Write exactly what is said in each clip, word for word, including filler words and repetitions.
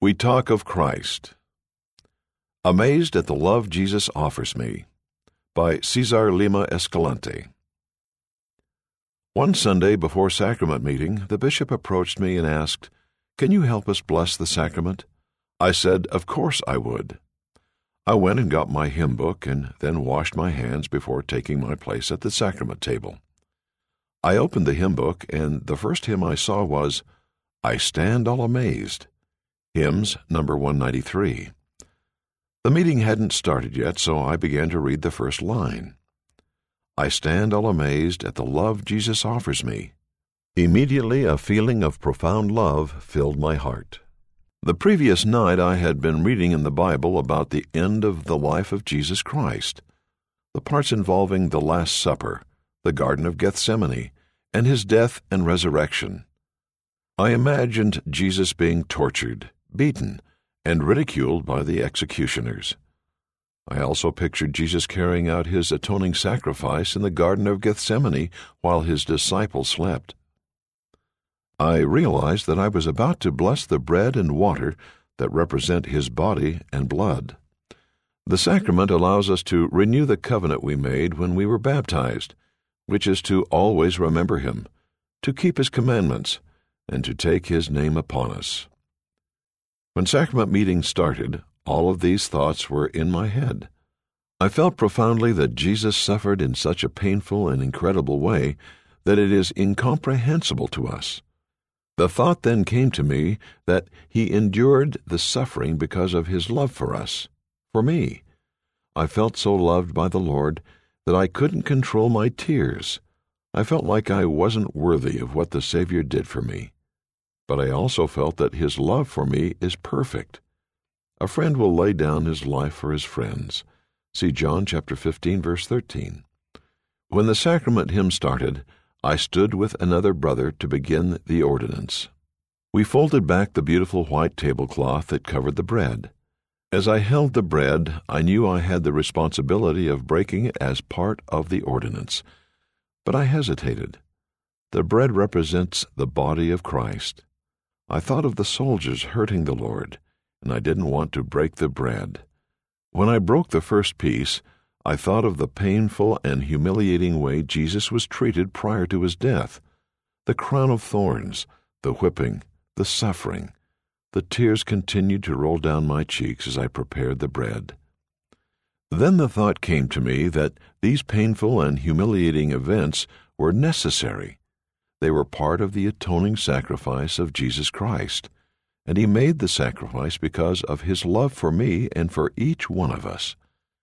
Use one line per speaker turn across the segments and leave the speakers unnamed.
We talk of Christ. Amazed at the love Jesus offers me, by Cesar Lima Escalante. One Sunday before sacrament meeting, the bishop approached me and asked, "Can you help us bless the sacrament?" I said, "Of course I would." I went and got my hymn book and then washed my hands before taking my place at the sacrament table. I opened the hymn book, and the first hymn I saw was, "I Stand All Amazed," hymns number one ninety-three. The meeting hadn't started yet, so I began to read the first line. I stand all amazed at the love Jesus offers me. Immediately a feeling of profound love filled my heart. The previous night I had been reading in the Bible about the end of the life of Jesus Christ, the parts involving the Last Supper, the Garden of Gethsemane, and his death and resurrection. I imagined Jesus being tortured, beaten, and ridiculed by the executioners. I also pictured Jesus carrying out his atoning sacrifice in the Garden of Gethsemane while his disciples slept. I realized that I was about to bless the bread and water that represent his body and blood. The sacrament allows us to renew the covenant we made when we were baptized, which is to always remember him, to keep his commandments, and to take his name upon us. When sacrament meeting started, all of these thoughts were in my head. I felt profoundly that Jesus suffered in such a painful and incredible way that it is incomprehensible to us. The thought then came to me that he endured the suffering because of his love for us, for me. I felt so loved by the Lord that I couldn't control my tears. I felt like I wasn't worthy of what the Savior did for me. But I also felt that his love for me is perfect. A friend will lay down his life for his friends. See John chapter fifteen, verse thirteen. When the sacrament hymn started, I stood with another brother to begin the ordinance. We folded back the beautiful white tablecloth that covered the bread. As I held the bread, I knew I had the responsibility of breaking it as part of the ordinance. But I hesitated. The bread represents the body of Christ. I thought of the soldiers hurting the Lord, and I didn't want to break the bread. When I broke the first piece, I thought of the painful and humiliating way Jesus was treated prior to his death, the crown of thorns, the whipping, the suffering. The tears continued to roll down my cheeks as I prepared the bread. Then the thought came to me that these painful and humiliating events were necessary. They were part of the atoning sacrifice of Jesus Christ, and he made the sacrifice because of his love for me and for each one of us.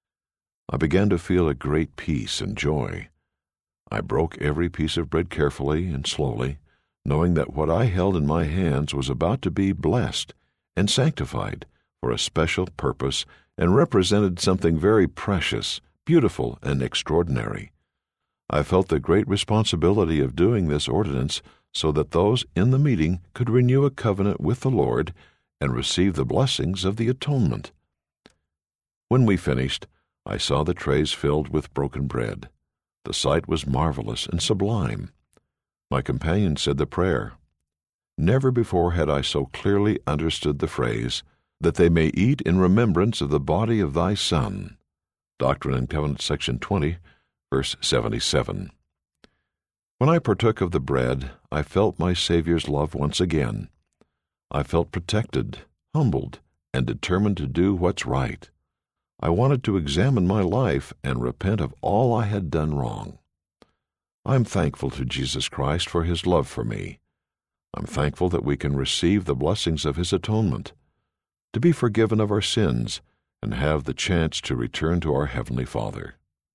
I began to feel a great peace and joy. I broke every piece of bread carefully and slowly, knowing that what I held in my hands was about to be blessed and sanctified for a special purpose and represented something very precious, beautiful, and extraordinary. I felt the great responsibility of doing this ordinance so that those in the meeting could renew a covenant with the Lord and receive the blessings of the atonement. When we finished, I saw the trays filled with broken bread. The sight was marvelous and sublime. My companion said the prayer. Never before had I so clearly understood the phrase, that they may eat in remembrance of the body of thy Son. Doctrine and Covenants, section twenty, verse seventy-seven. When I partook of the bread, I felt my Savior's love once again. I felt protected, humbled, and determined to do what's right. I wanted to examine my life and repent of all I had done wrong. I'm thankful to Jesus Christ for his love for me. I'm thankful that we can receive the blessings of his atonement, to be forgiven of our sins, and have the chance to return to our Heavenly Father.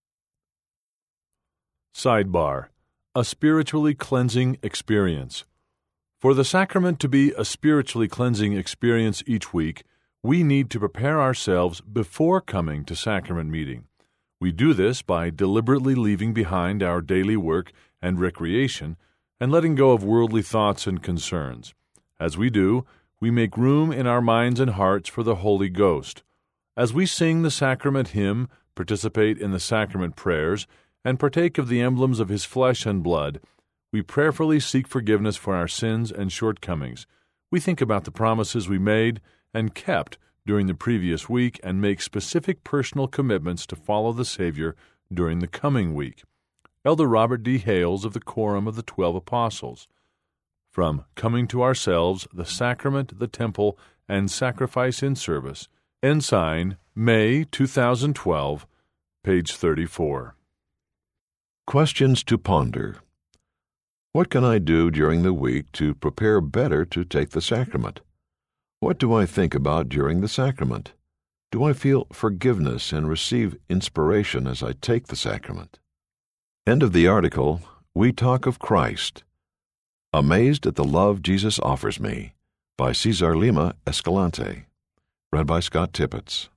Sidebar: A spiritually cleansing experience. For the sacrament to be a spiritually cleansing experience each week, we need to prepare ourselves before coming to sacrament meeting. We do this by deliberately leaving behind our daily work and recreation and letting go of worldly thoughts and concerns. As we do, we make room in our minds and hearts for the Holy Ghost. As we sing the sacrament hymn, participate in the sacrament prayers, and partake of the emblems of his flesh and blood, we prayerfully seek forgiveness for our sins and shortcomings. We think about the promises we made and kept during the previous week and make specific personal commitments to follow the Savior during the coming week. Elder Robert D. Hales of the Quorum of the Twelve Apostles. From Coming to Ourselves, the Sacrament, the Temple, and Sacrifice in Service. Ensign, May two thousand twelve, page thirty-four.
Questions to ponder. What can I do during the week to prepare better to take the sacrament? What do I think about during the sacrament? Do I feel forgiveness and receive inspiration as I take the sacrament? End of the article. We Talk of Christ. Amazed at the Love Jesus Offers Me, by Cesar Lima Escalante. Read by Scott Tippett.